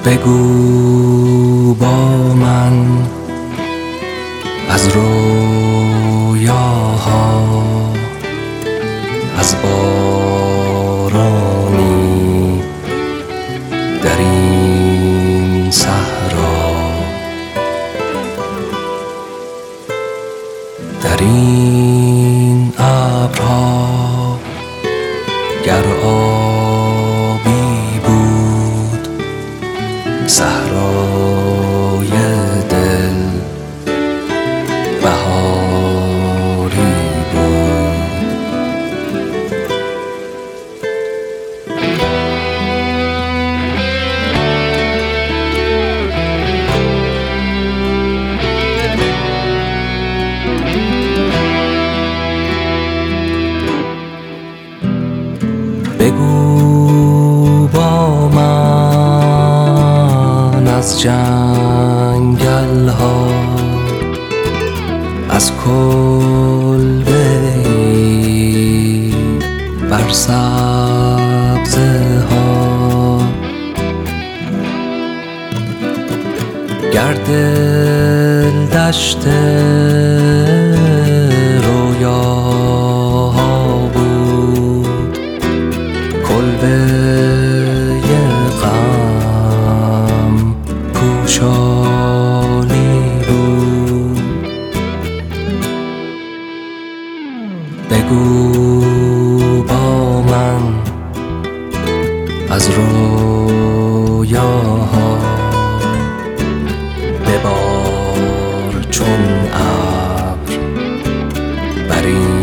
بگو با من از رویاها، از بارانی در این صحرا، در این ابرها گر آبی بود صحرای دل بهاری بود. بگو با من از جنگل ها، از کلبه‌ای بر سبزه ها، گر دل دشت رویاها بود کلبه غم پوشانی بود. بگو با من از رویاها، ببار چون ابر بر این